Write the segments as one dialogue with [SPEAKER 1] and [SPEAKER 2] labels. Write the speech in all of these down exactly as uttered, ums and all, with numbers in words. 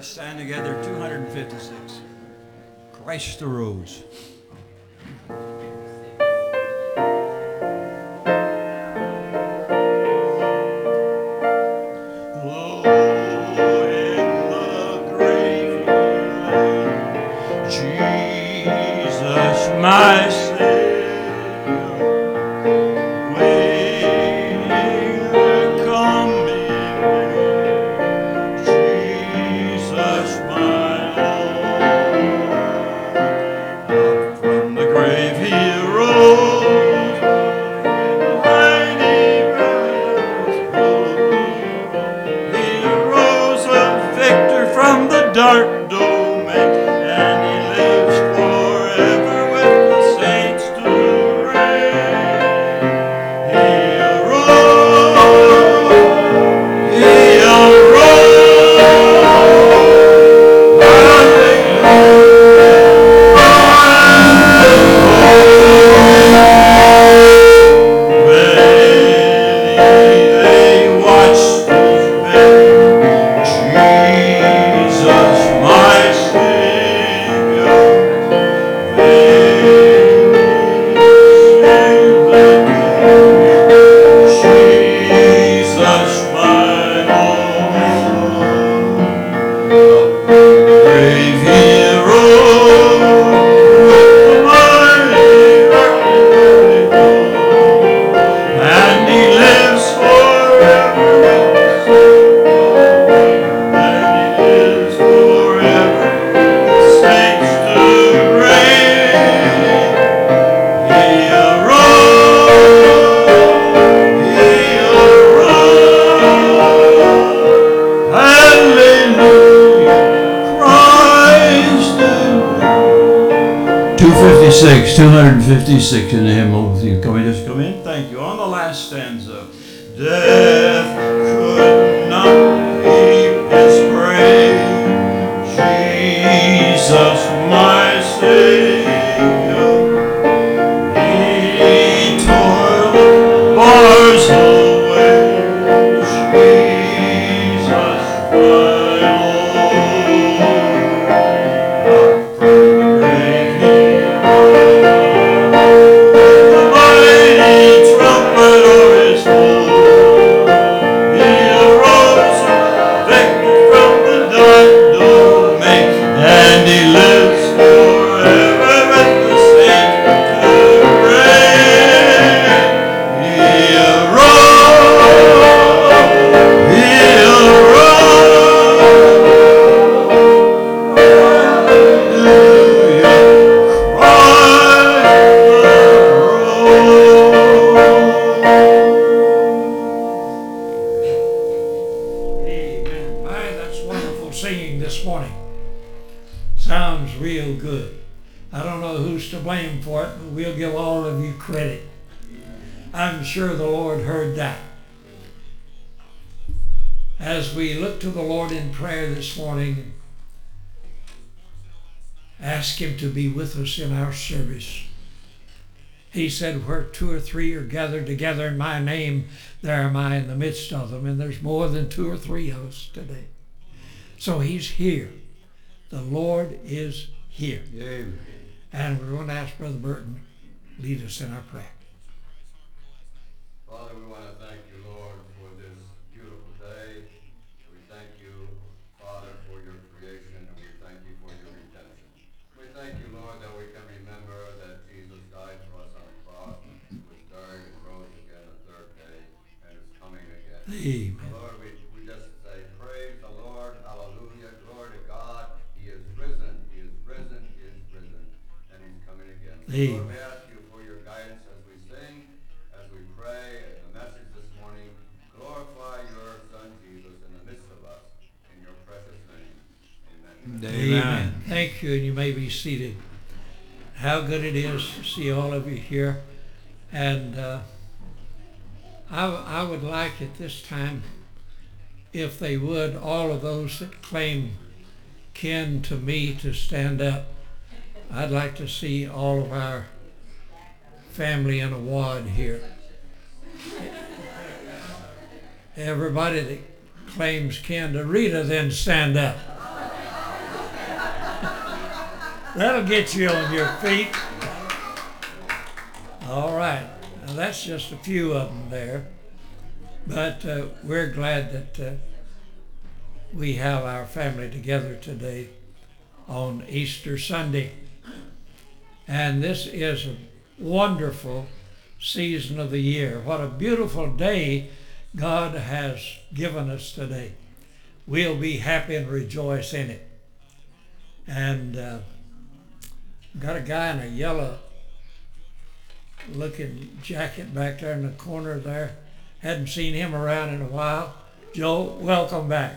[SPEAKER 1] Let's stand together, two hundred fifty-six. Christ arose.
[SPEAKER 2] My Savior, waiting the coming day. Jesus, my Lord, up from the grave He arose, mighty rise, He arose a victor from the dark domain, and He lives forever. two hundred fifty-six in the hymnal with you. Can we just come in? Thank you. On the last stanza. Death could not keep his prey. Jesus, my Savior. He tore the bars away. Jesus, my Lord. Up from the grave He sure the Lord heard that. As we look to the Lord in prayer this morning, ask Him to be with us in our service. He said, where two or three are gathered together in my name, there am I in the midst of them. And there's more than two or three of us today. So He's here. The Lord is here. Amen. And we're going to ask Brother Burton to lead us in our prayer.
[SPEAKER 3] Father, we want to thank you, Lord, for this beautiful day. We thank you, Father, for your creation, and we thank you for your redemption. We thank you, Lord, that we can remember that Jesus died for us on the cross, was buried and rose again the third day, and is coming again.
[SPEAKER 2] Amen.
[SPEAKER 3] Lord, we, we just say, praise the Lord, hallelujah, glory to God. He is risen, He is risen, He is risen, and He's coming again.
[SPEAKER 2] Amen.
[SPEAKER 3] Lord, we ask you for your guidance as we sing, as we pray, the message this morning. Glorify your Son Jesus in the midst of us, in your precious name. Amen.
[SPEAKER 2] Amen. Amen. Thank you, and you may be seated. How good it is to see all of you here. And uh, I, I would like at this time, if they would, all of those that claim kin to me to stand up. I'd like to see all of our family in a wad here. Everybody that claims kin to Rita, then stand up. That'll get you on your feet. All right. Now that's just a few of them there. But uh, we're glad that uh, we have our family together today on Easter Sunday. And this is a wonderful season of the year. What a beautiful day God has given us today. We'll be happy and rejoice in it. And uh, got a guy in a yellow looking jacket back there in the corner there. Hadn't seen him around in a while. Joe, welcome back.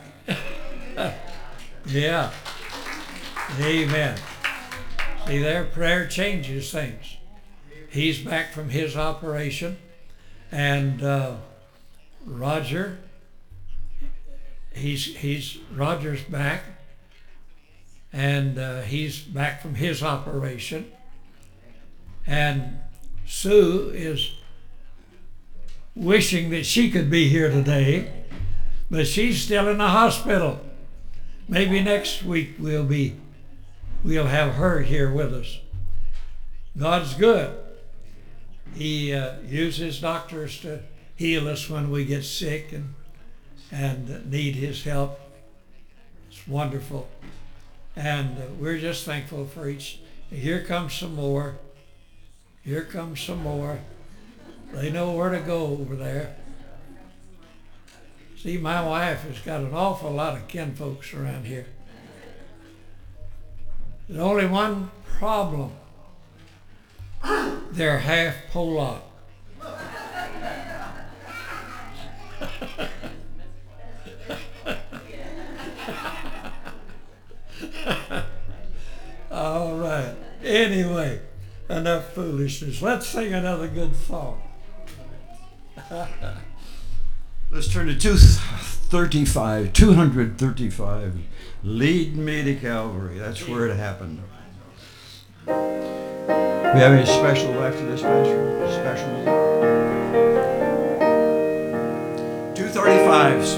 [SPEAKER 2] Yeah. Amen. See there, prayer changes things. He's back from his operation. And uh, Roger, he's, he's, Roger's back. And uh, he's back from his operation. And Sue is wishing that she could be here today, but she's still in the hospital. Maybe next week we'll be, we'll have her here with us. God's good. He uh, uses doctors to heal us when we get sick and, and need his help. It's wonderful. And uh, we're just thankful for each. Here comes some more. Here comes some more. They know where to go over there. See, my wife has got an awful lot of kinfolks around here. There's only one problem. They're half Polak. All right. Anyway, enough foolishness. Let's sing another good song.
[SPEAKER 1] Let's turn to two thirty-five, two thirty-five. Lead me to Calvary. That's where it happened. We have any special after this, Pastor? Special music? two thirty-fives.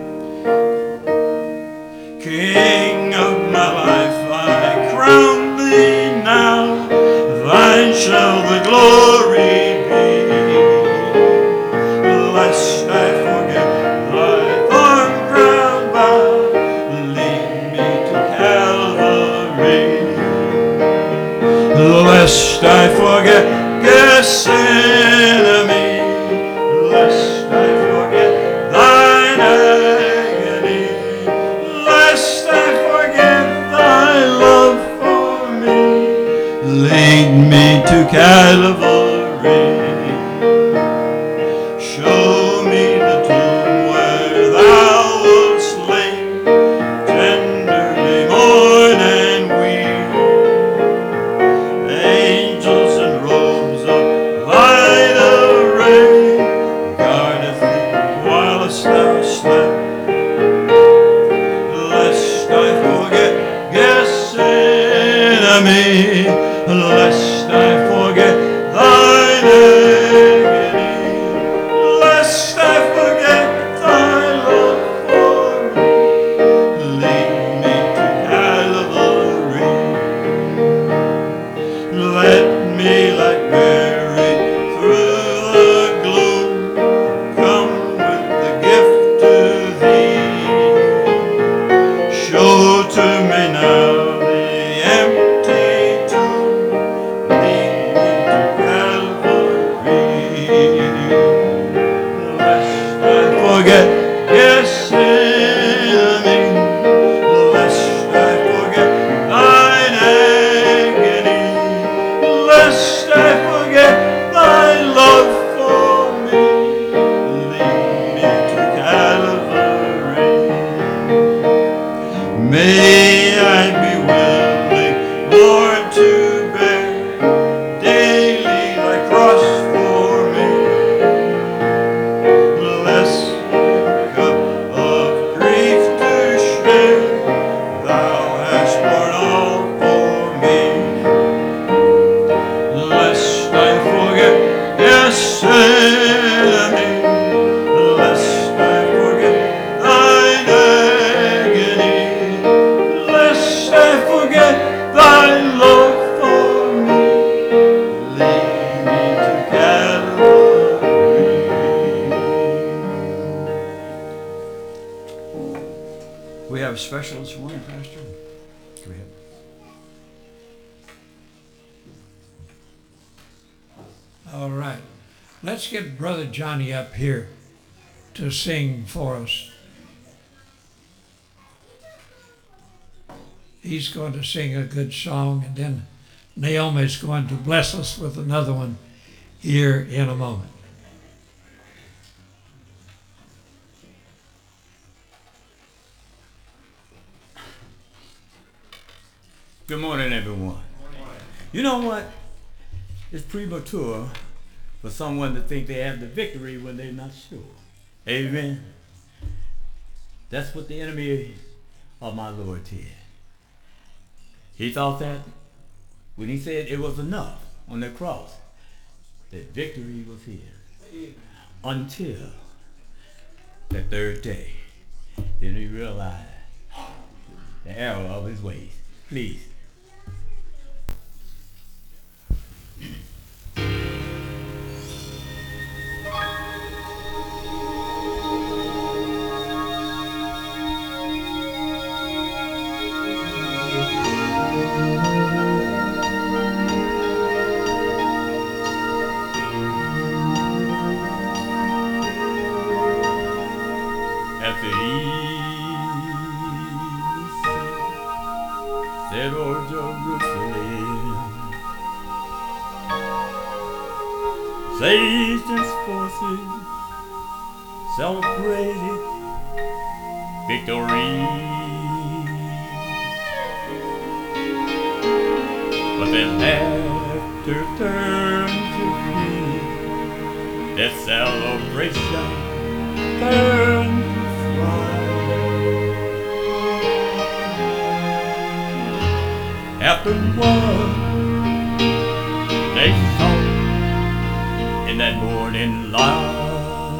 [SPEAKER 1] King of my life, I crown thee now. Thine shall the glory be. Lest I forget thy thorn crown bow, lead me to Calvary. Lest I forget Gethsemane, lest I forget thine agony, lest I forget thy love for me, lead me to Calvary. Show me the tomb where thou wast laid, tenderly mourn and weep. Angels in robes of light array guardeth thee whilst thou slept. Lest I forget Gethsemane, lest I forget thine agony, lest I forget thy love for me, lead me to Calvary. Let me like Mary through the gloom come with the gift to thee. Show to me now the empty tomb, lead me to Calvary. Lest I forget Gethsemane, lest I forget thine agony, lest I forget thy love for me, lead me to Calvary. May I be willing, Lord, to bear daily thy cross for me, lest the cup of grief to share thou hast poured all for me, lest I forget Gethsemane, lest I forget thine agony, lest I We have a special this morning, Pastor. Go ahead.
[SPEAKER 2] All right. Let's get Brother Johnny up here to sing for us. He's going to sing a good song, and then Naomi's going to bless us with another one here in a moment.
[SPEAKER 4] Good morning, everyone. You know what? It's premature for someone to think they have the victory when they're not sure. Amen. That's what the enemy of my Lord did. He thought that when he said it was enough on the cross, that victory was his. Until the third day, then he realized the error of his ways. Please. Satan's forces celebrated victory, but then laughter turned to fear. Their celebration turned to fright. After what they saw in that morning light,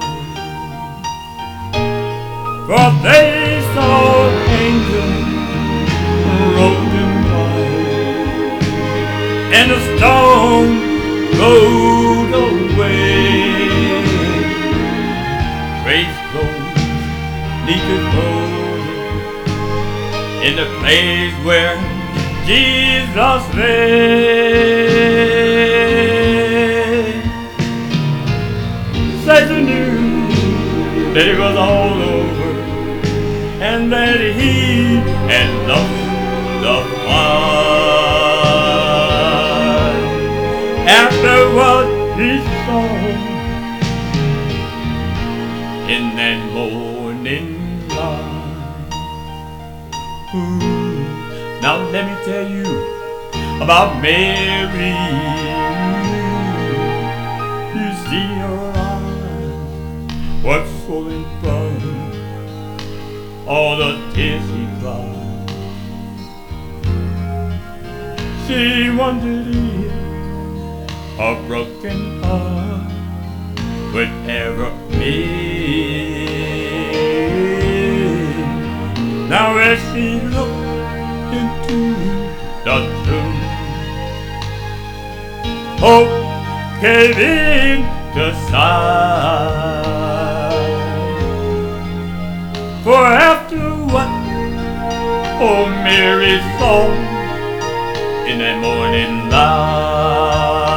[SPEAKER 4] for they saw angels rolling by, and the stone rolled away. Praise goes neath the throne in the place where Jesus lay. Satan knew that it was all over, and that he had lost the fight. After what he saw in that morning light. Ooh. Now let me tell you about Mary. You see her eyes, what's swollen from all the tears she cried. She wondered if a broken heart would ever mend. Now as she looked into the tomb, hope came in the sight. For after what old Mary saw in that morning light,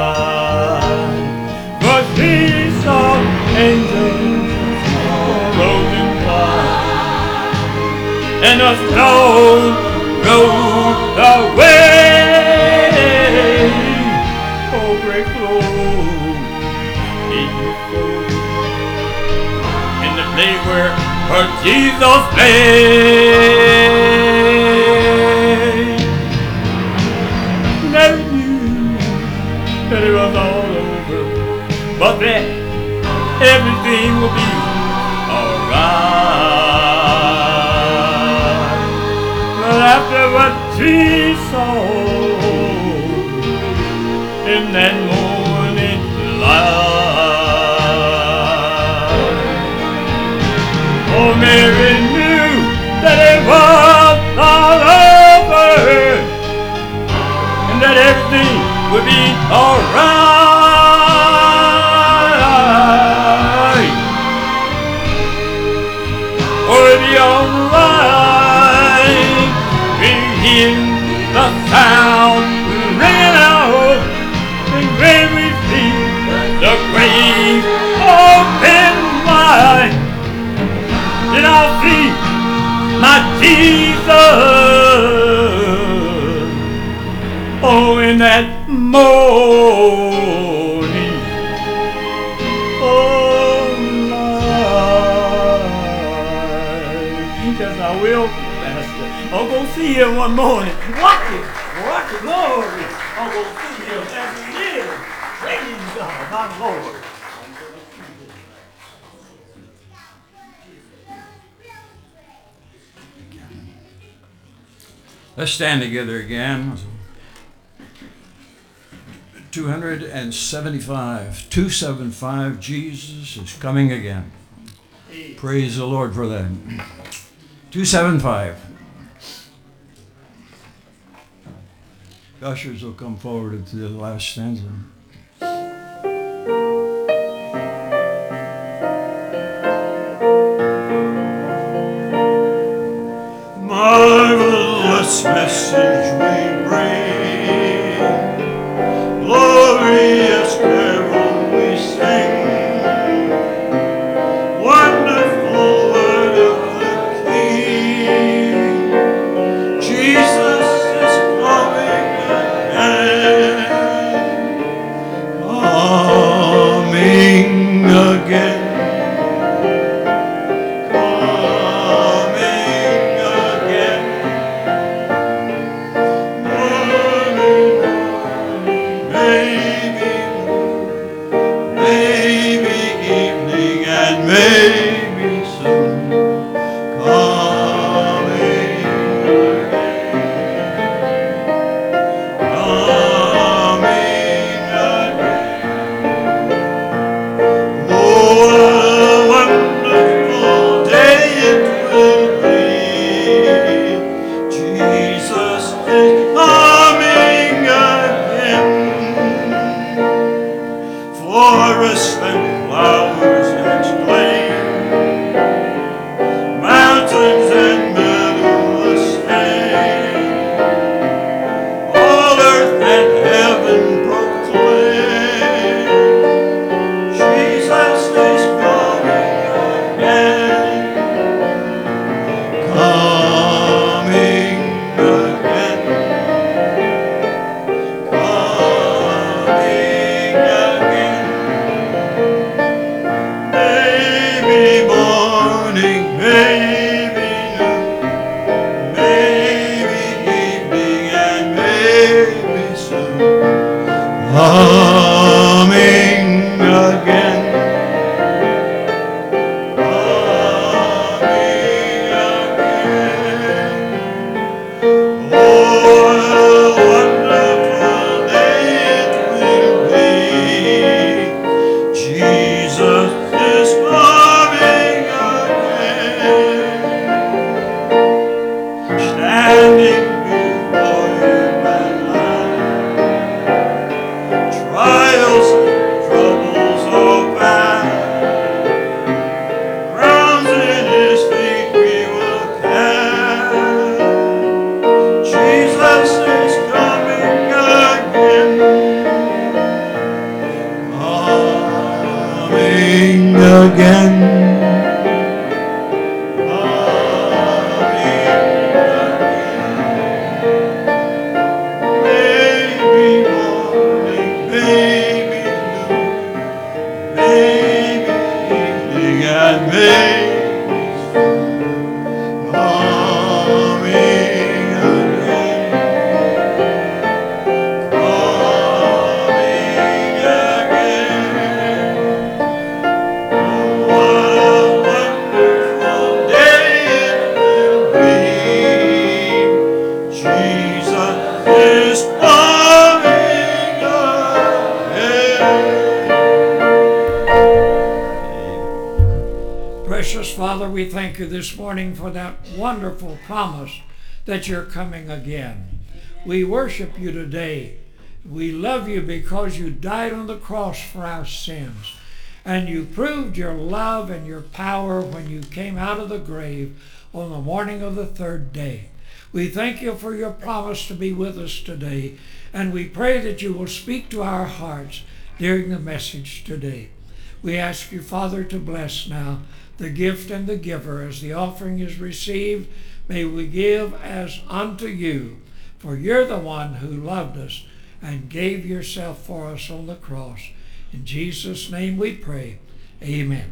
[SPEAKER 4] for she saw angels rolling by, and a stone rolled away. Oh, break low in the floor, in the place where her Jesus lay. Never knew that it was all over, but that everything will be alright. But after what she saw in that morning light, oh, Mary knew that it was all over, and that everything would be alright. Oh, it'd be alright. sound ringing out, and when we see the grave open wide, then I'll see my Jesus. Oh, in that morning, oh Lord, yes I will, Pastor. I'll go see him one morning. Watch it, watch it, Lord. I'll go see him as he is. Praise God, my Lord.
[SPEAKER 1] Let's stand together again. two seventy-five. two seventy-five. Jesus is coming again. Praise the Lord for that. two seventy-five. The ushers will come forward to the last stanza.
[SPEAKER 5] Marvelous message we bring, glorious carol we sing, wonderful word of the King. Jesus is coming again, coming again.
[SPEAKER 2] Father, we thank you this morning for that wonderful promise that you're coming again. We worship you today. We love you because you died on the cross for our sins. And you proved your love and your power when you came out of the grave on the morning of the third day. We thank you for your promise to be with us today, and we pray that you will speak to our hearts during the message today. We ask you, Father, to bless now the gift and the giver. As the offering is received, may we give as unto you, for you're the one who loved us and gave yourself for us on the cross. In Jesus' name we pray. Amen.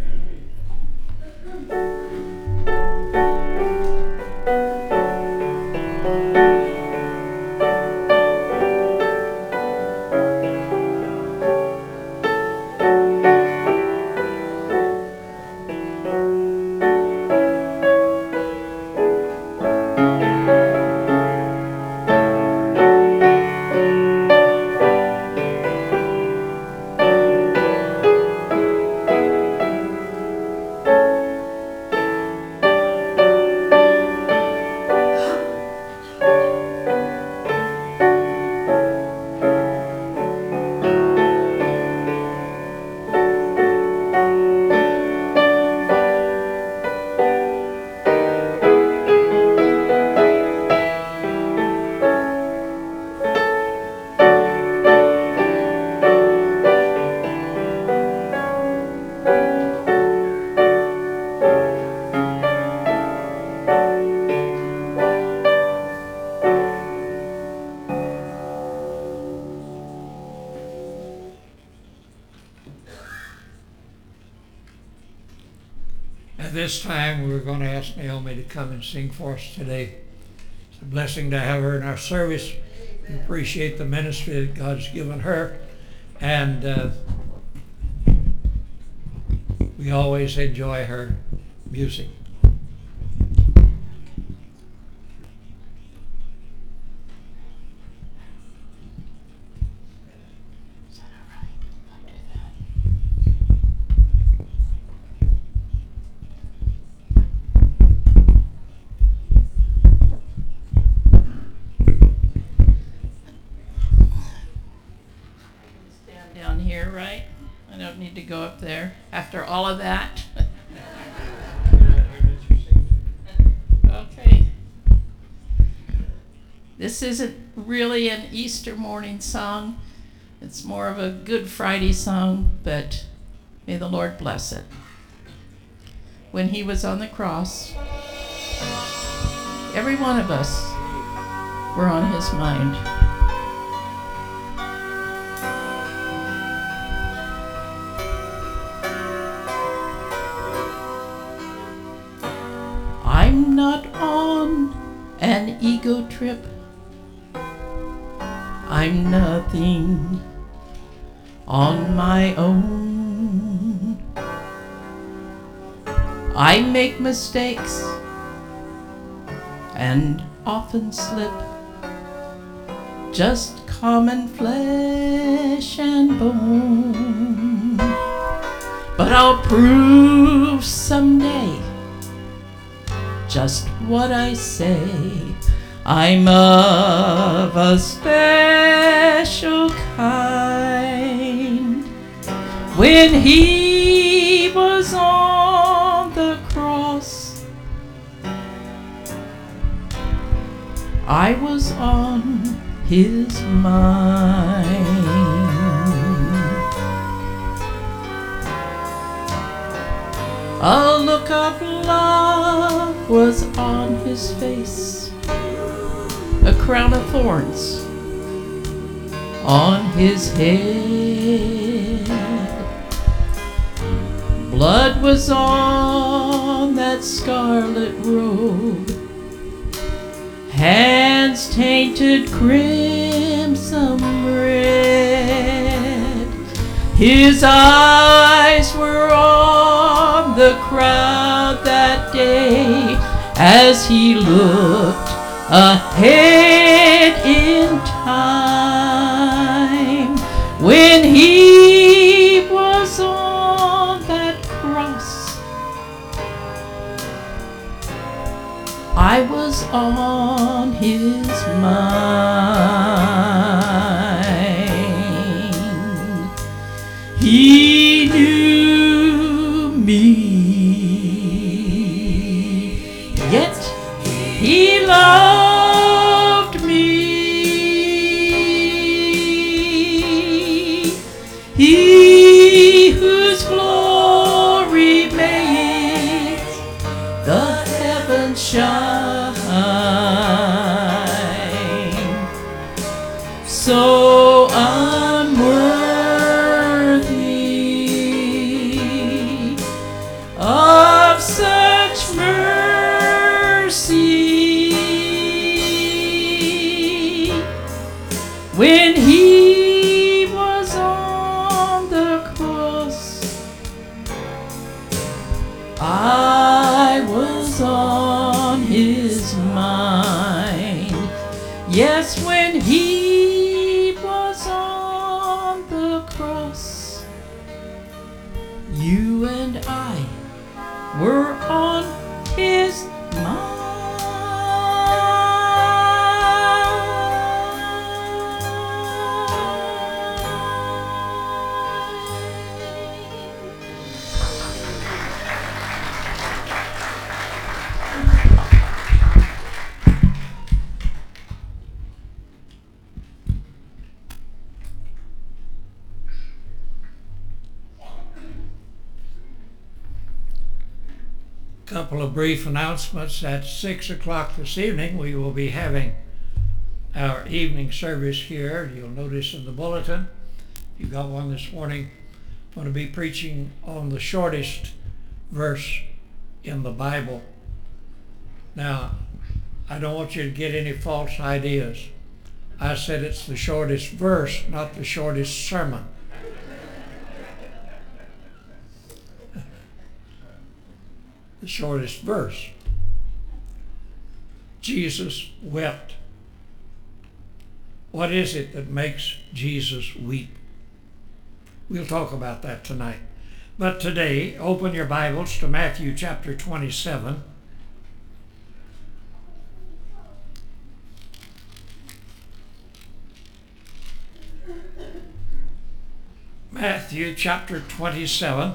[SPEAKER 2] At this time, we're going to ask Naomi to come and sing for us today. It's a blessing to have her in our service. We appreciate the ministry that God's given her, and uh, we always enjoy her music.
[SPEAKER 6] Right? I don't need to go up there after all of that. Okay. This isn't really an Easter morning song. It's more of a Good Friday song, but may the Lord bless it. When he was on the cross, every one of us were on his mind. I'm not on an ego trip. I'm nothing on my own. I make mistakes and often slip. Just common flesh and bone. But I'll prove someday just what I say. I'm of a special kind. When he was on the cross, I was on his mind. A look of love was on his face, a crown of thorns on his head. Blood was on that scarlet robe, hands tainted crimson red. His eyes were on the crowd that day as he looked ahead in time. When he was on that cross, I was on his mind. He knew me, yet he loved his mind. Yes, when he was on the cross, you and I were on his mind.
[SPEAKER 2] Couple of brief announcements. At six o'clock this evening, we will be having our evening service here. You'll notice in the bulletin, you got one this morning, I'm going to be preaching on the shortest verse in the Bible. Now, I don't want you to get any false ideas. I said it's the shortest verse, not the shortest sermon. The shortest verse. Jesus wept. What is it that makes Jesus weep? We'll talk about that tonight. But today, open your Bibles to Matthew chapter twenty-seven. Matthew chapter twenty-seven.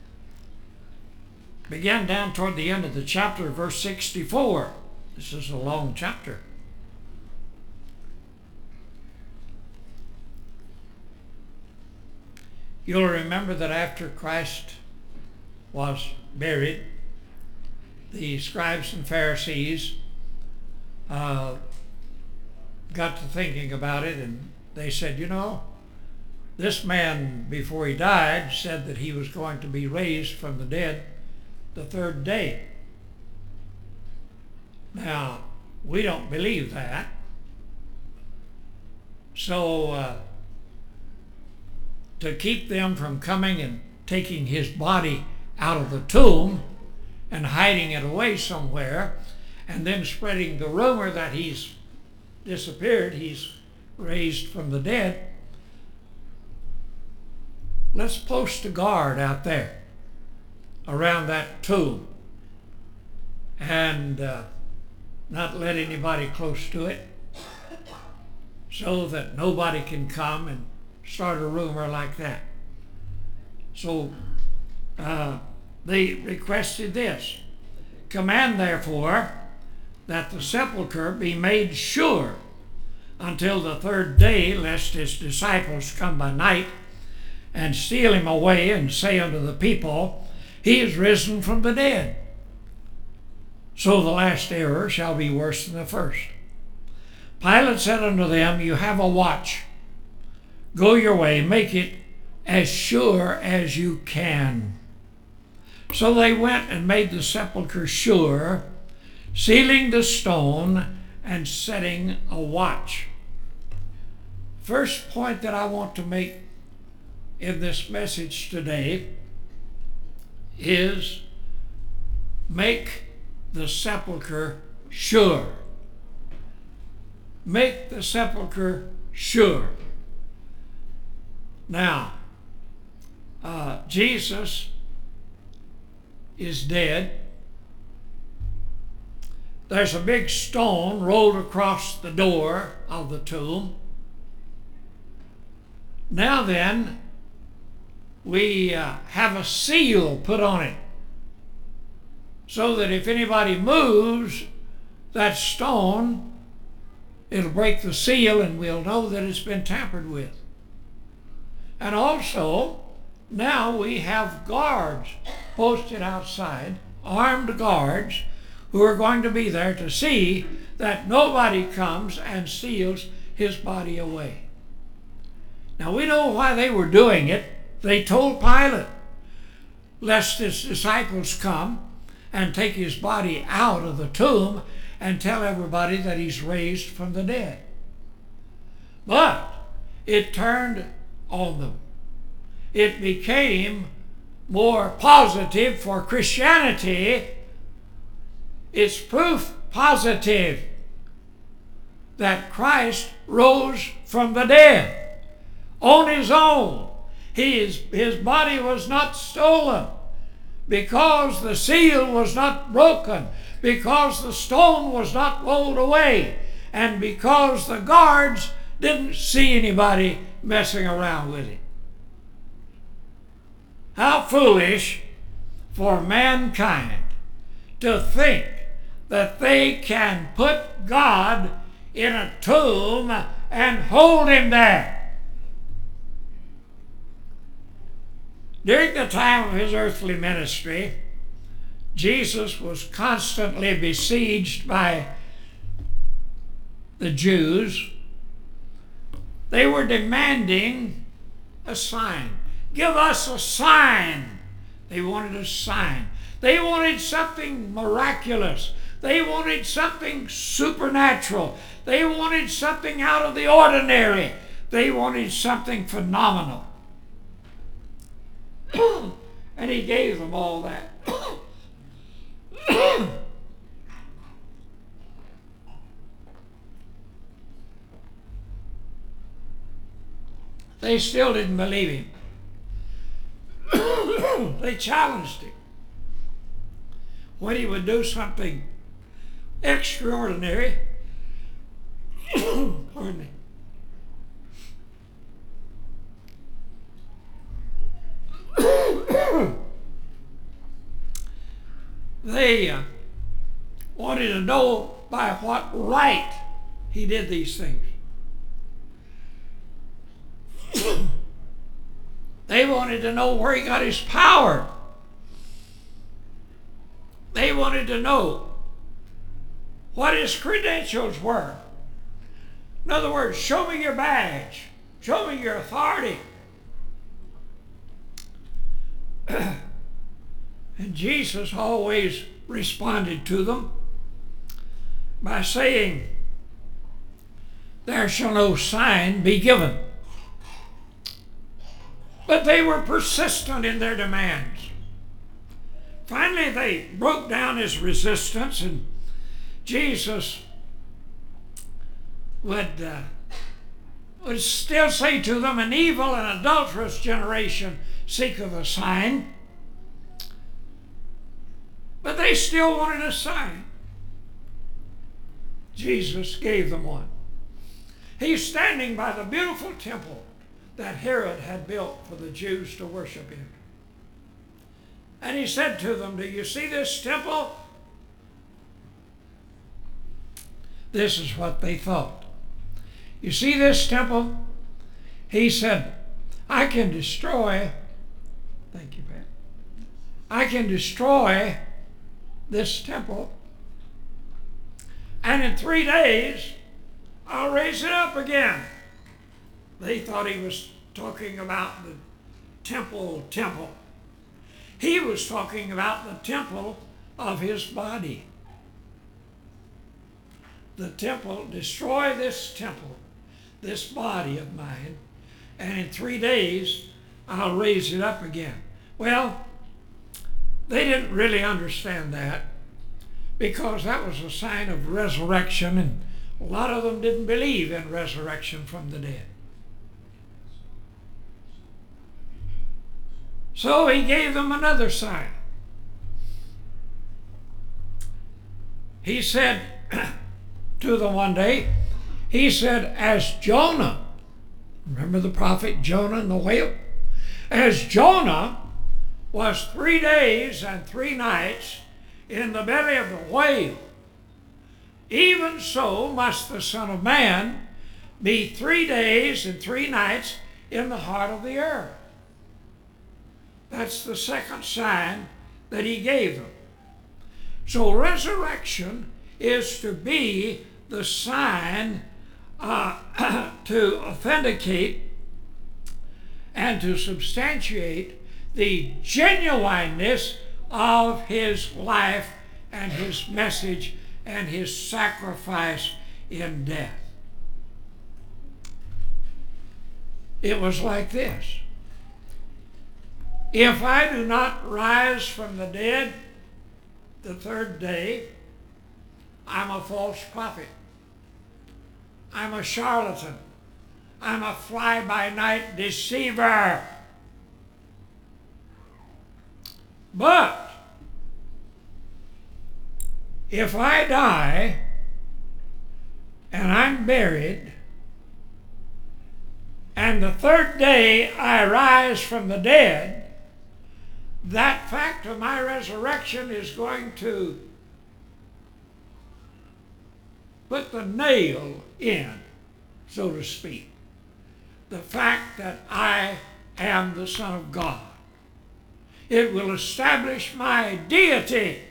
[SPEAKER 2] Begin down toward the end of the chapter, verse sixty-four. This is a long chapter. You'll remember that after Christ was buried, the scribes and Pharisees uh, got to thinking about it, and they said, you know, this man, before he died, said that he was going to be raised from the dead the third day. Now, we don't believe that. So, uh, to keep them from coming and taking his body out of the tomb and hiding it away somewhere, and then spreading the rumor that he's disappeared, he's raised from the dead, let's post a guard out there around that tomb and uh, not let anybody close to it, so that nobody can come and start a rumor like that. So uh, they requested this: command therefore that the sepulchre be made sure until the third day, lest his disciples come by night and steal him away and say unto the people, he is risen from the dead. So the last error shall be worse than the first. Pilate said unto them, you have a watch. Go your way, make it as sure as you can. So they went and made the sepulchre sure, sealing the stone and setting a watch. First point that I want to make in this message today is make the sepulchre sure. Make the sepulchre sure. Now, uh, Jesus is dead. There's a big stone rolled across the door of the tomb. Now then, we uh, have a seal put on it, so that if anybody moves that stone, it'll break the seal and we'll know that it's been tampered with. And also, now we have guards posted outside, armed guards, who are going to be there to see that nobody comes and steals his body away. Now we know why they were doing it. They told Pilate, lest his disciples come and take his body out of the tomb and tell everybody that he's raised from the dead. But it turned on them. It became more positive for Christianity. It's proof positive that Christ rose from the dead on his own. His, his body was not stolen because the seal was not broken, because the stone was not rolled away, and because the guards didn't see anybody messing around with it. How foolish for mankind to think that they can put God in a tomb and hold him there. During the time of his earthly ministry, Jesus was constantly besieged by the Jews. They were demanding a sign. Give us a sign. They wanted a sign. They wanted something miraculous. They wanted something supernatural. They wanted something out of the ordinary. They wanted something phenomenal. And he gave them all that. They still didn't believe him. They challenged him when he would do something extraordinary. Pardon me. They uh, wanted to know by what right he did these things. They wanted to know where he got his power. They wanted to know what his credentials were. In other words, show me your badge. Show me your authority. And Jesus always responded to them by saying, there shall no sign be given. But they were persistent in their demands. Finally, they broke down his resistance, and Jesus would, uh, would still say to them, an evil and adulterous generation seeketh a sign. But they still wanted a sign. Jesus gave them one. He's standing by the beautiful temple that Herod had built for the Jews to worship in. And he said to them, do you see this temple? This is what they thought. You see this temple? He said, I can destroy, thank you, Pat. I can destroy this temple, and in three days, I'll raise it up again. They thought he was talking about the temple temple. He was talking about the temple of his body. The temple, destroy this temple, this body of mine, and in three days, I'll raise it up again. Well, they didn't really understand that because that was a sign of resurrection, and a lot of them didn't believe in resurrection from the dead. So he gave them another sign. He said to them one day, he said, as Jonah, remember the prophet Jonah and the whale? As Jonah was three days and three nights in the belly of the whale, even so must the Son of Man be three days and three nights in the heart of the earth. That's the second sign that he gave them. So resurrection is to be the sign uh, to authenticate and to substantiate the genuineness of his life and his message and his sacrifice in death. It was like this. If I do not rise from the dead the third day, I'm a false prophet. I'm a charlatan. I'm a fly-by-night deceiver. But if I die and I'm buried, and the third day I rise from the dead, that fact of my resurrection is going to put the nail in, so to speak, the fact that I am the Son of God. It will establish my deity.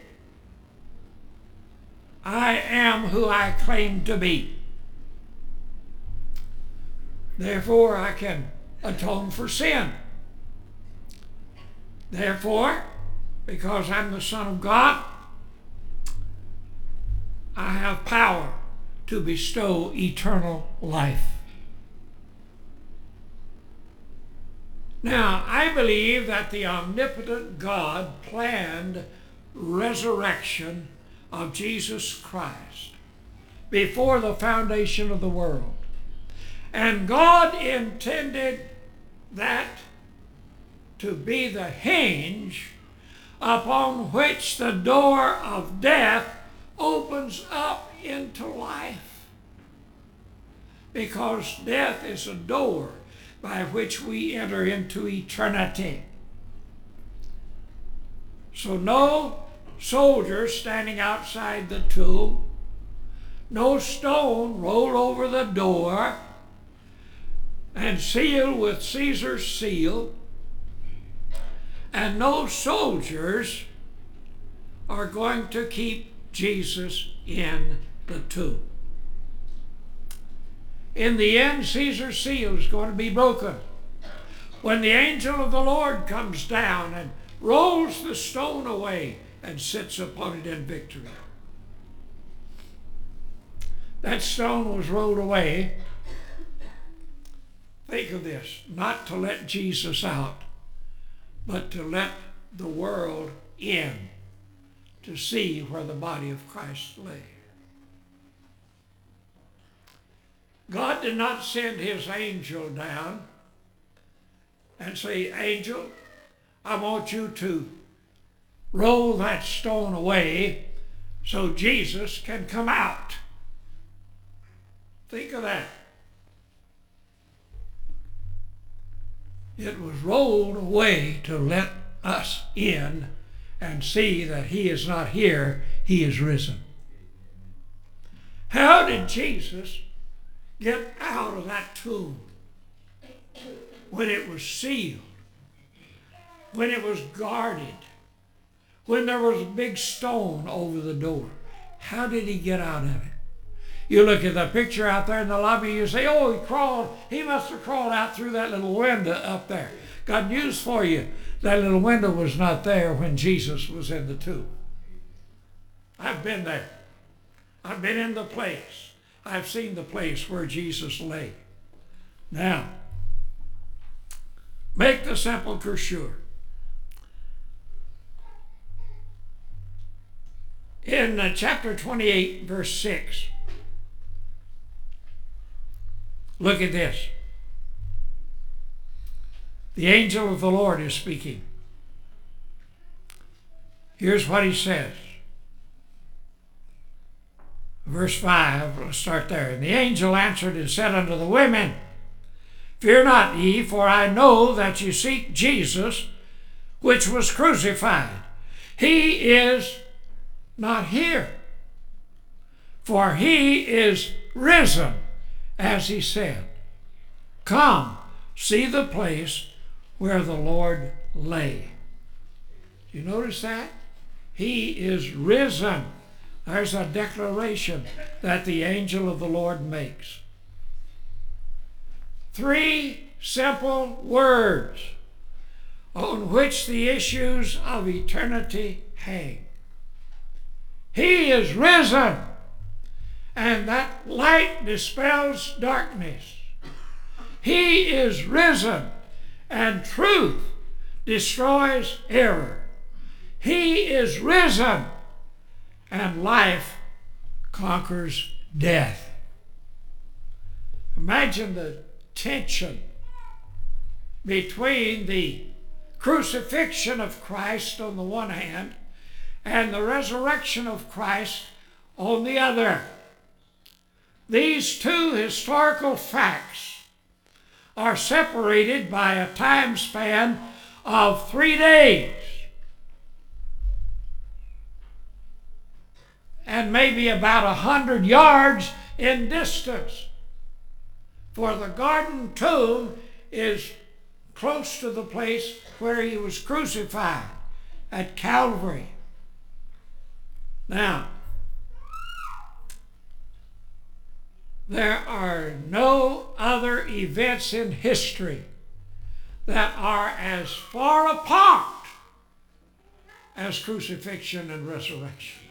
[SPEAKER 2] I am who I claim to be. Therefore, I can atone for sin. Therefore, because I'm the Son of God, I have power to bestow eternal life. Now, I believe that the omnipotent God planned resurrection of Jesus Christ before the foundation of the world. And God intended that to be the hinge upon which the door of death opens up into life. Because death is a door by which we enter into eternity. So no soldier standing outside the tomb, no stone rolled over the door and sealed with Caesar's seal, and no soldiers are going to keep Jesus in the tomb. In the end, Caesar's seal is going to be broken when the angel of the Lord comes down and rolls the stone away and sits upon it in victory. That stone was rolled away, think of this, not to let Jesus out, but to let the world in to see where the body of Christ lay. God did not send his angel down and say, angel, I want you to roll that stone away so Jesus can come out. Think of that. It was rolled away to let us in and see that he is not here, he is risen. How did Jesus get out of that tomb when it was sealed, when it was guarded, when there was a big stone over the door? How did he get out of it? You look at the picture out there in the lobby, you say, oh, he crawled, he must have crawled out through that little window up there. Got news for you. That little window was not there when Jesus was in the tomb. I've been there. I've been in the place. I've seen the place where Jesus lay. Now, make the sepulchre sure. In uh, chapter twenty-eight, verse six, look at this. The angel of the Lord is speaking. Here's what he says. Verse five, let's start there. And the angel answered and said unto the women, fear not ye, for I know that you seek Jesus, which was crucified. He is not here, for he is risen, as he said. Come, see the place where the Lord lay. Do you notice that? He is risen. There's a declaration that the angel of the Lord makes. Three simple words on which the issues of eternity hang. He is risen, and that light dispels darkness. He is risen, and truth destroys error. He is risen, and life conquers death. Imagine the tension between the crucifixion of Christ on the one hand and the resurrection of Christ on the other. These two historical facts are separated by a time span of three days and maybe about a hundred yards in distance. For the garden tomb is close to the place where he was crucified at Calvary. Now, there are no other events in history that are as far apart as crucifixion and resurrection.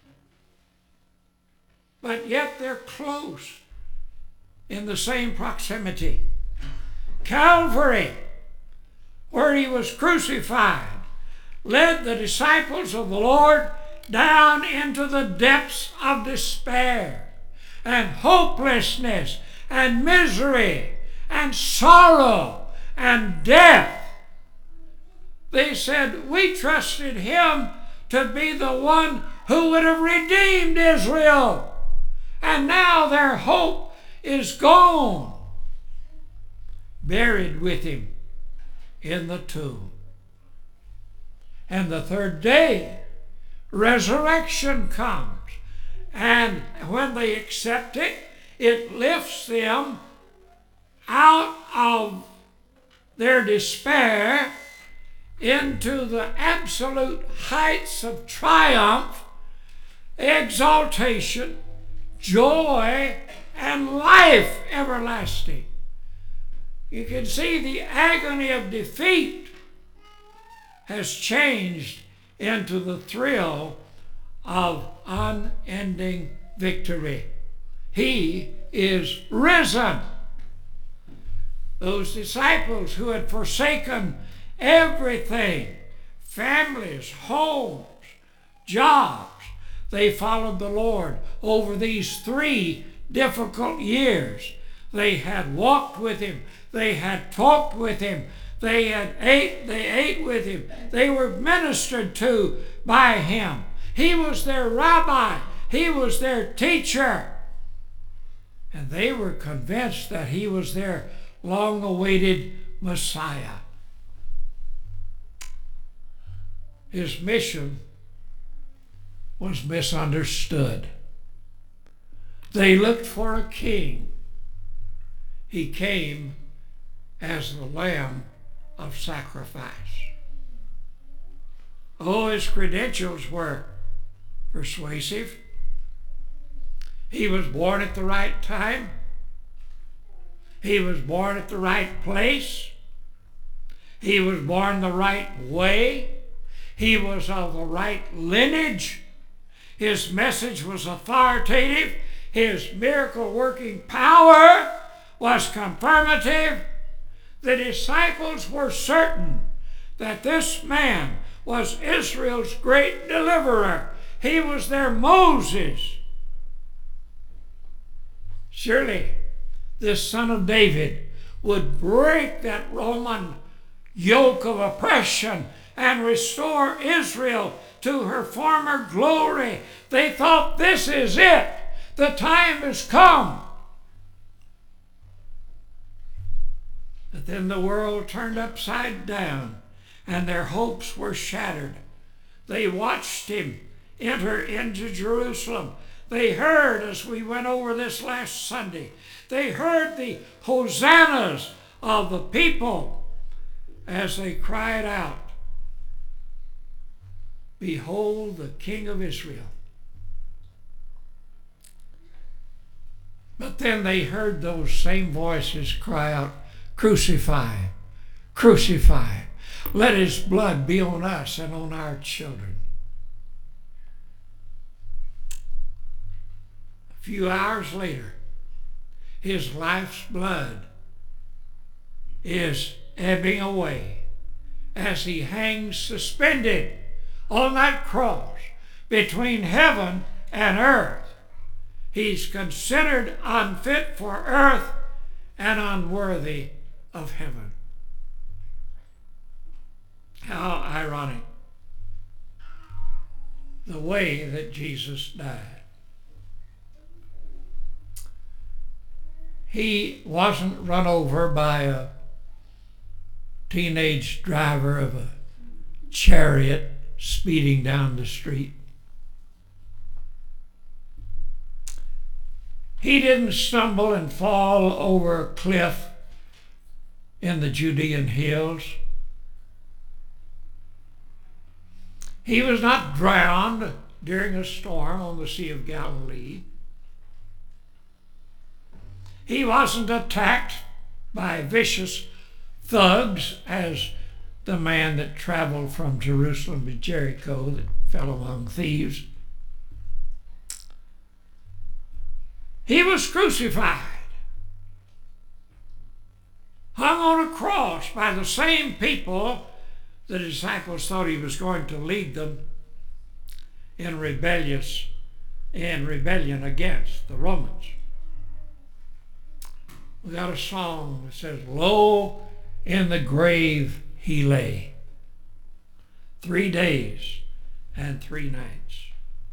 [SPEAKER 2] But yet they're close in the same proximity. Calvary, where he was crucified, led the disciples of the Lord down into the depths of despair and hopelessness and misery and sorrow and death. They said, we trusted him to be the one who would have redeemed Israel. And now their hope is gone. Buried with him in the tomb. And the third day, resurrection comes. And when they accept it, it lifts them out of their despair into the absolute heights of triumph, exaltation, joy, and life everlasting. You can see the agony of defeat has changed into the thrill of unending victory. He is risen. Those disciples who had forsaken everything, families, homes, jobs, they followed the Lord over these three difficult years. They had walked with him. They had talked with him. They had ate, they ate with him. They were ministered to by him. He was their rabbi. He was their teacher. And they were convinced that he was their long-awaited Messiah. His mission was misunderstood. They looked for a king. He came as the Lamb of sacrifice. Oh, his credentials were persuasive. He was born at the right time. He was born at the right place. He was born the right way. He was of the right lineage. His message was authoritative. His miracle-working power was confirmative. The disciples were certain that this man was Israel's great deliverer. He was their Moses. Surely this son of David would break that Roman yoke of oppression and restore Israel to her former glory. They thought, this is it. The time has come. But then the world turned upside down and their hopes were shattered. They watched him enter into Jerusalem. They heard, as we went over this last Sunday, they heard the hosannas of the people as they cried out, behold the King of Israel. But then they heard those same voices cry out, crucify, crucify. Let his blood be on us and on our children. A few hours later, his life's blood is ebbing away as he hangs suspended on that cross between heaven and earth. He's considered unfit for earth and unworthy of heaven. How ironic, the way that Jesus died. He wasn't run over by a teenage driver of a chariot speeding down the street. He didn't stumble and fall over a cliff in the Judean hills. He was not drowned during a storm on the Sea of Galilee. He wasn't attacked by vicious thugs as the man that traveled from Jerusalem to Jericho that fell among thieves. He was crucified, hung on a cross by the same people the disciples thought he was going to lead them in rebellious in rebellion against the Romans. We got a song that says, "Lo, in the grave he lay, three days and three nights."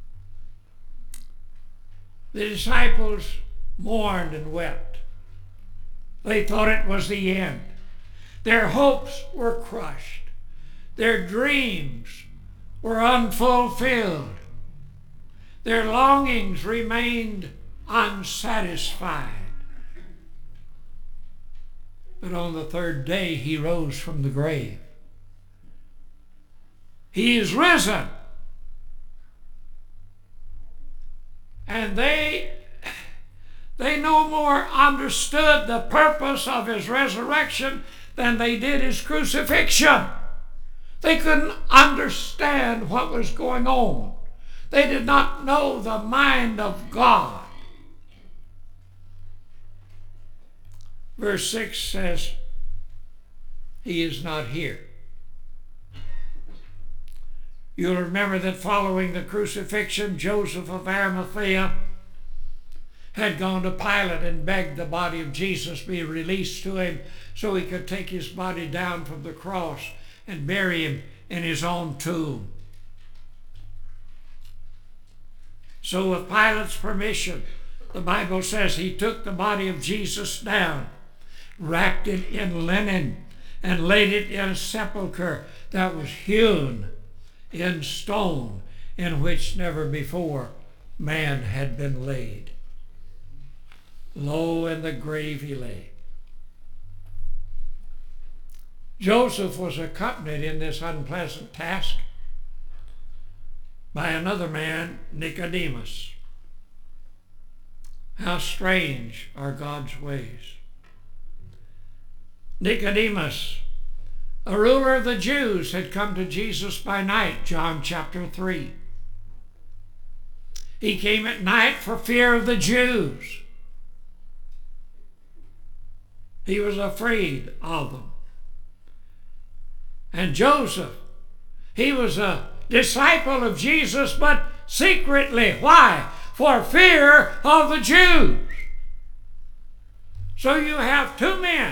[SPEAKER 2] The disciples mourned and wept. They thought it was the end. Their hopes were crushed. Their dreams were unfulfilled. Their longings remained unsatisfied. But on the third day, he rose from the grave. He is risen. And they, they no more understood the purpose of his resurrection than they did his crucifixion. They couldn't understand what was going on. They did not know the mind of God. Verse six says, he is not here. You'll remember that following the crucifixion, Joseph of Arimathea had gone to Pilate and begged the body of Jesus be released to him so he could take his body down from the cross and bury him in his own tomb. So with Pilate's permission, the Bible says he took the body of Jesus down, wrapped it in linen, and laid it in a sepulchre that was hewn in stone, in which never before man had been laid. Lo, in the grave he lay. Joseph was accompanied in this unpleasant task by another man, Nicodemus. How strange are God's ways. Nicodemus, a ruler of the Jews, had come to Jesus by night, John chapter three. He came at night for fear of the Jews. He was afraid of them. And Joseph, he was a disciple of Jesus, but secretly. Why? For fear of the Jews. So you have two men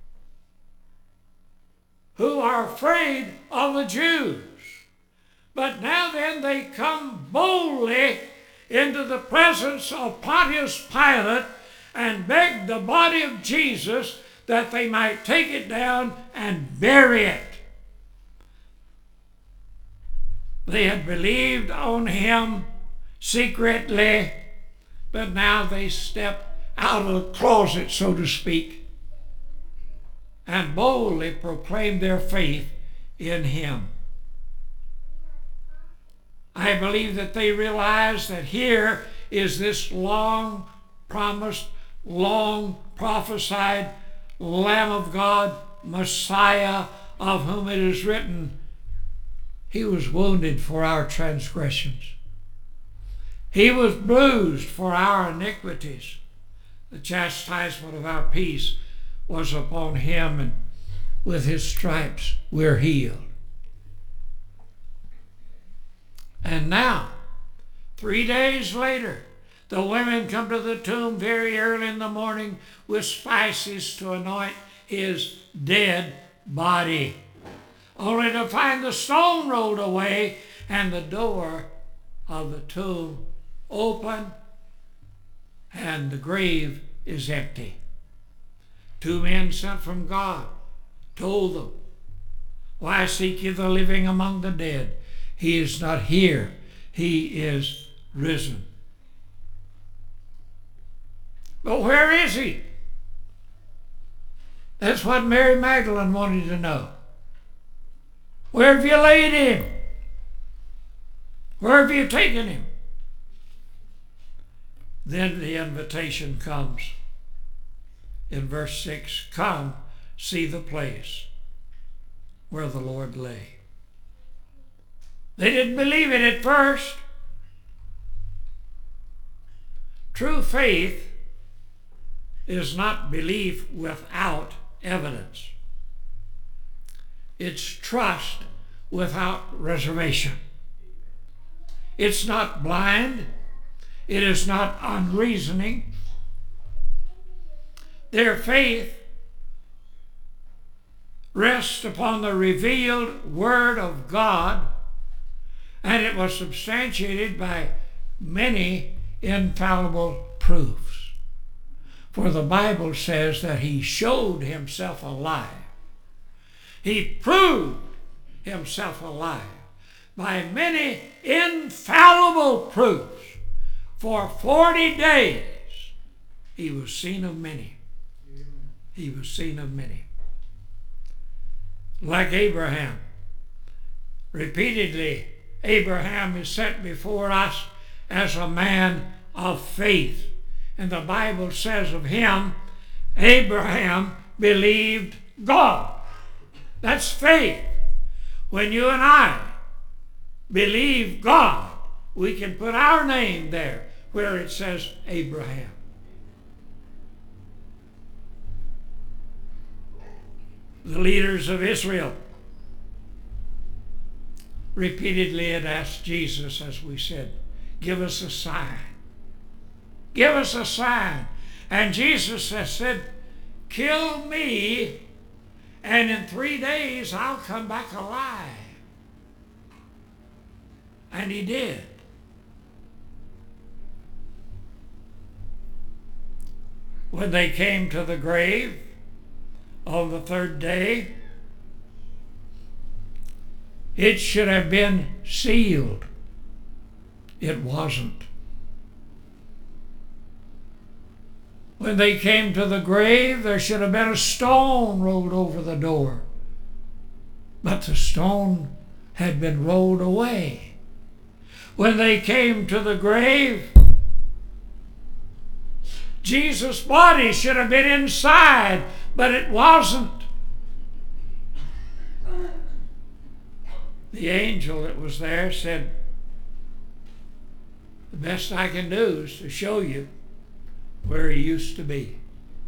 [SPEAKER 2] who are afraid of the Jews. But now then they come boldly into the presence of Pontius Pilate and beg the body of Jesus that they might take it down and bury it. They had believed on him secretly, but now they step out of the closet, so to speak, and boldly proclaim their faith in him. I believe that they realize that here is this long promised, long prophesied Lamb of God, Messiah, of whom it is written, he was wounded for our transgressions. He was bruised for our iniquities. The chastisement of our peace was upon him, and with his stripes we're healed. And now, three days later, The women come to the tomb very early in the morning with spices to anoint his dead body, only to find the stone rolled away and the door of the tomb open and the grave is empty. Two men sent from God told them, "Why seek ye the living among the dead? He is not here. He is risen." But where is he? That's what Mary Magdalene wanted to know. Where have you laid him? Where have you taken him? Then the invitation comes in verse six, "Come, see the place where the Lord lay." They didn't believe it at first. True faith is not belief without evidence. It's trust without reservation. It's not blind. It is not unreasoning. Their faith rests upon the revealed Word of God, and it was substantiated by many infallible proofs. For the Bible says that he showed himself alive. He proved himself alive by many infallible proofs. For forty days he was seen of many. He was seen of many. Like Abraham. Repeatedly, Abraham is set before us as a man of faith. And the Bible says of him, Abraham believed God. That's faith. When you and I believe God, we can put our name there where it says Abraham. The leaders of Israel repeatedly had asked Jesus, as we said, "Give us a sign. Give us a sign." And Jesus has said, "Kill me, and in three days I'll come back alive." And he did. When they came to the grave on the third day, it should have been sealed. It wasn't. When they came to the grave, there should have been a stone rolled over the door. But the stone had been rolled away. When they came to the grave, Jesus' body should have been inside, but it wasn't. The angel that was there said, "The best I can do is to show you where he used to be."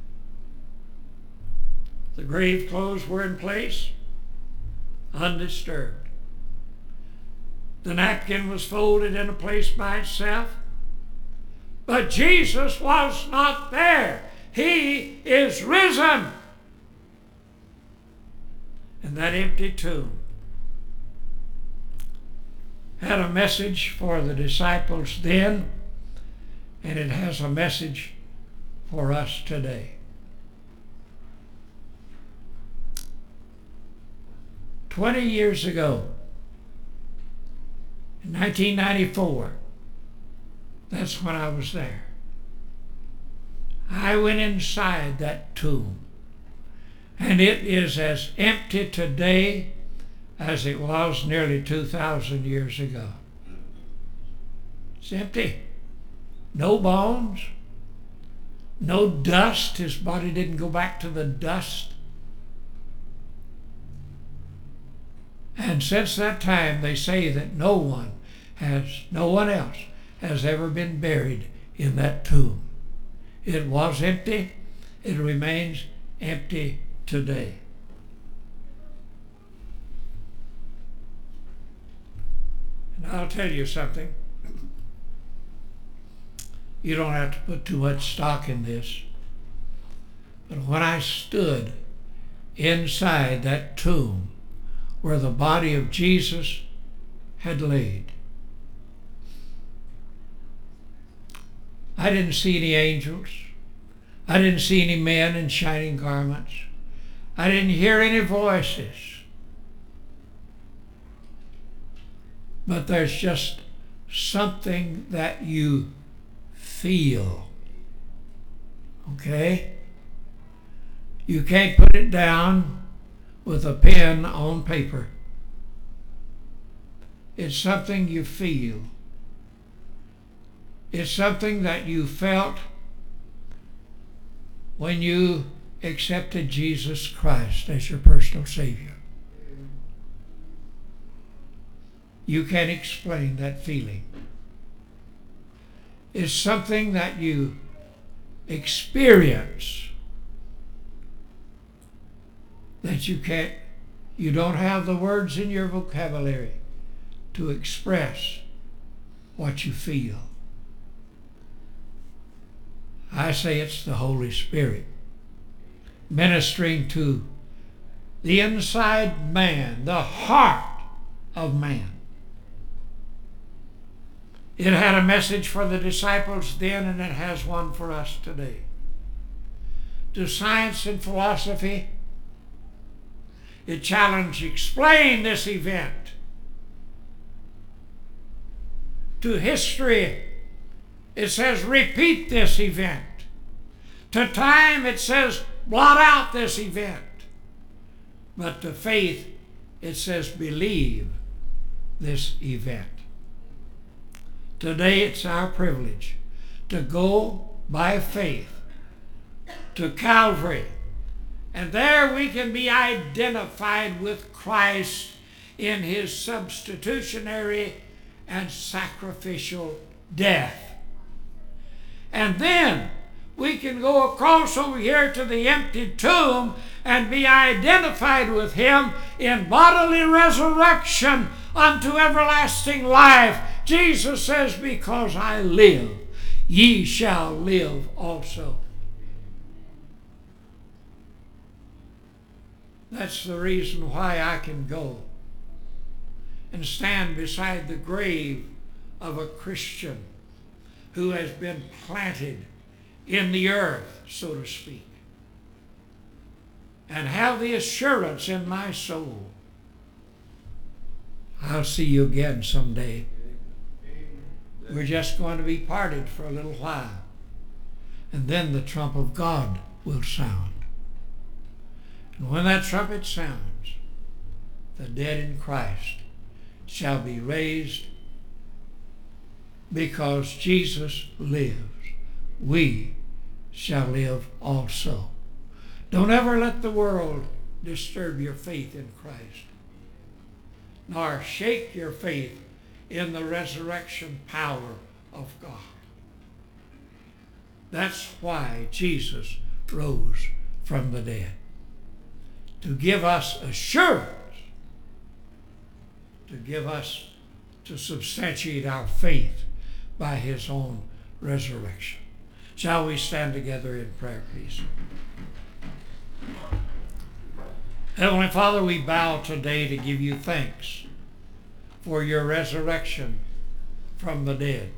[SPEAKER 2] The grave clothes were in place, undisturbed. The napkin was folded in a place by itself. But Jesus was not there. He is risen. And that empty tomb had a message for the disciples then, and it has a message for us today. Twenty years ago, in nineteen ninety-four, that's when I was there. I went inside that tomb, and it is as empty today as it was nearly two thousand years ago. It's empty. No bones. No dust. His body didn't go back to the dust. And since that time, they say that no one has, no one else has ever been buried in that tomb. It was empty. It remains empty today. And I'll tell you something. you don't have to put too much stock in this. But when I stood inside that tomb where the body of Jesus had laid, I didn't see any angels. I didn't see any men in shining garments. I didn't hear any voices. But there's just something that you feel. Okay? You can't put it down with a pen on paper. It's something you feel. It's something that you felt when you accepted Jesus Christ as your personal Savior. You can't explain that feeling. It's something that you experience that you can't, you don't have the words in your vocabulary to express what you feel. I say it's the Holy Spirit ministering to the inside man, the heart of man. It had a message for the disciples then, and it has one for us today. To science and philosophy, it challenged, explain this event. To history, it says, repeat this event. To time, it says, blot out this event. But to faith, it says, believe this event. Today, it's our privilege to go by faith to Calvary. And there we can be identified with Christ in his substitutionary and sacrificial death. And then we can go across over here to the empty tomb and be identified with him in bodily resurrection unto everlasting life. Jesus says, because I live, ye shall live also. That's the reason why I can go and stand beside the grave of a Christian who has been planted in the earth, so to speak, and have the assurance in my soul, I'll see you again someday. We're just going to be parted for a little while, and then the trump of God will sound. And when that trumpet sounds, the dead in Christ shall be raised. Because Jesus lives, we shall live also. Don't ever let the world disturb your faith in Christ, nor shake your faith in the resurrection power of God. That's why Jesus rose from the dead, to give us assurance, to give us, to substantiate our faith by his own resurrection. Shall we stand together in prayer, please? Heavenly Father, we bow today to give you thanks for your resurrection from the dead.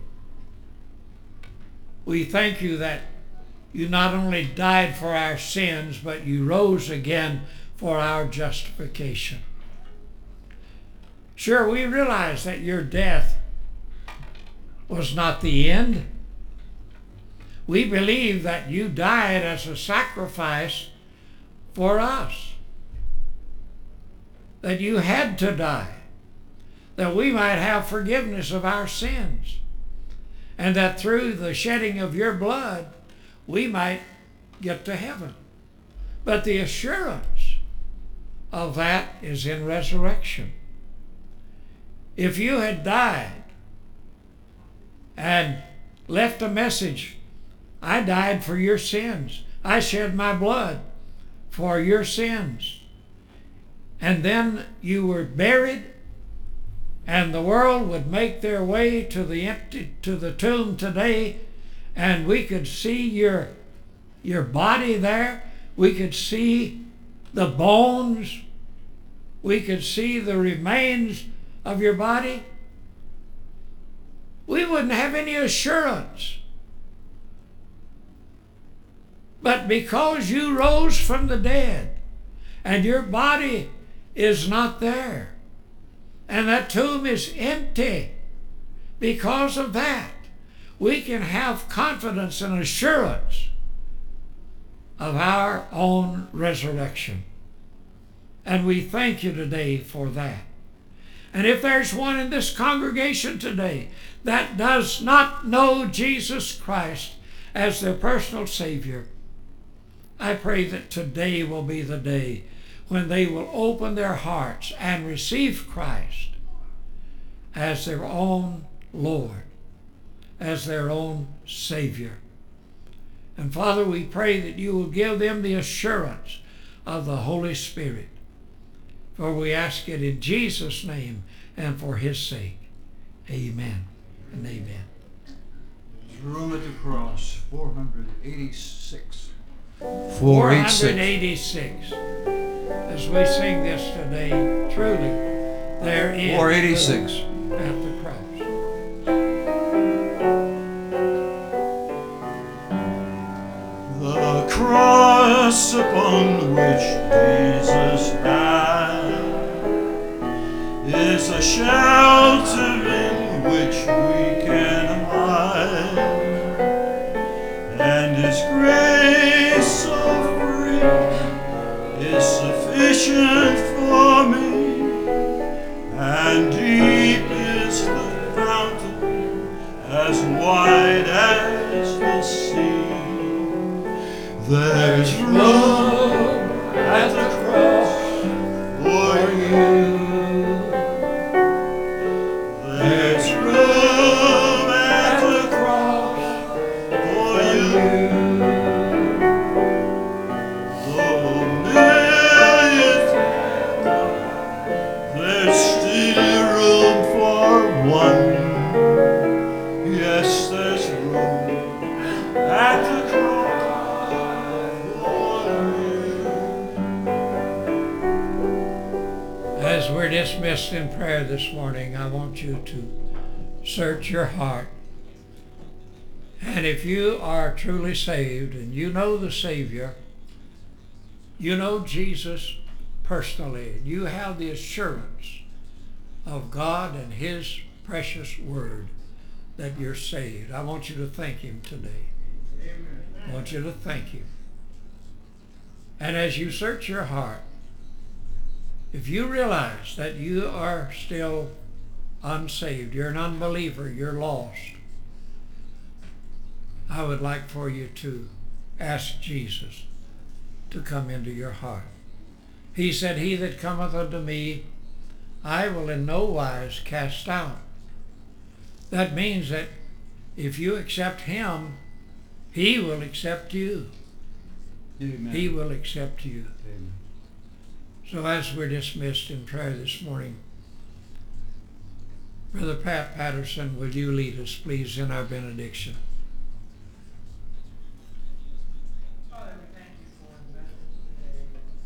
[SPEAKER 2] We thank you that you not only died for our sins, but you rose again for our justification. Sure, we realize that your death was not the end. We believe that you died as a sacrifice for us, that you had to die, that we might have forgiveness of our sins, and that through the shedding of your blood, we might get to heaven. But the assurance of that is in resurrection. If you had died and left a message, I died for your sins, I shed my blood for your sins, and then you were buried, and the world would make their way to the empty to the tomb today and we could see your, your body there. We could see the bones. We could see the remains of your body, we wouldn't have any assurance. But because you rose from the dead and your body is not there and that tomb is empty, because of that, we can have confidence and assurance of our own resurrection. And we thank you today for that. And if there's one in this congregation today that does not know Jesus Christ as their personal Savior, I pray that today will be the day when they will open their hearts and receive Christ as their own Lord, as their own Savior. And Father, we pray that you will give them the assurance of the Holy Spirit. For we ask it in Jesus' name and for his sake. Amen and amen.
[SPEAKER 1] There's room at the cross, four hundred eighty-six.
[SPEAKER 2] four hundred eighty-six. As we sing this today, truly, there is
[SPEAKER 1] four eighty-six
[SPEAKER 2] at the cross.
[SPEAKER 5] The cross upon which Jesus died is a shelter in which we can hide, and his grace so free is sufficient for me, and deep is the fountain as wide as the sea. There's room at the cross for you. There's room at the cross for you. Though millions have died, there's still room for one. Yes, there's room at the cross.
[SPEAKER 2] As we're dismissed in prayer this morning, I want you to search your heart. And if you are truly saved and you know the Savior, you know Jesus personally, and you have the assurance of God and his precious word that you're saved, I want you to thank him today. Amen. I want you to thank him. And as you search your heart, if you realize that you are still unsaved, you're an unbeliever, you're lost, I would like for you to ask Jesus to come into your heart. He said, "He that cometh unto me, I will in no wise cast out." That means that if you accept him, he will accept you.
[SPEAKER 1] Amen.
[SPEAKER 2] He will accept you.
[SPEAKER 1] Amen.
[SPEAKER 2] So as we're dismissed in prayer this morning, Brother Pat Patterson, will you lead us, please, in our benediction?
[SPEAKER 7] Father, we thank you for the message today.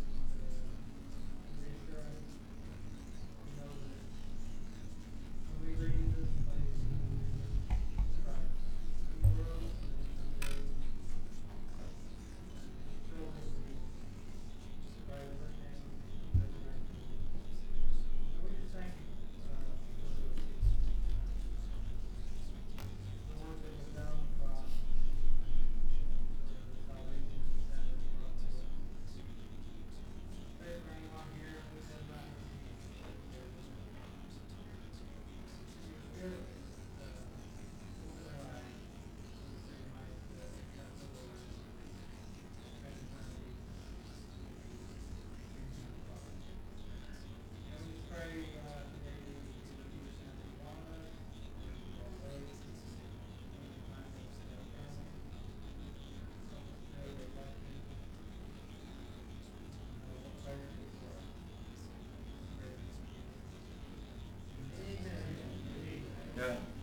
[SPEAKER 7] The reassurance. We know that when we leave this place, Christ, the world is children by the name of resurrection. And we just thank you uh, for the work that was done on the cross.
[SPEAKER 1] Yeah.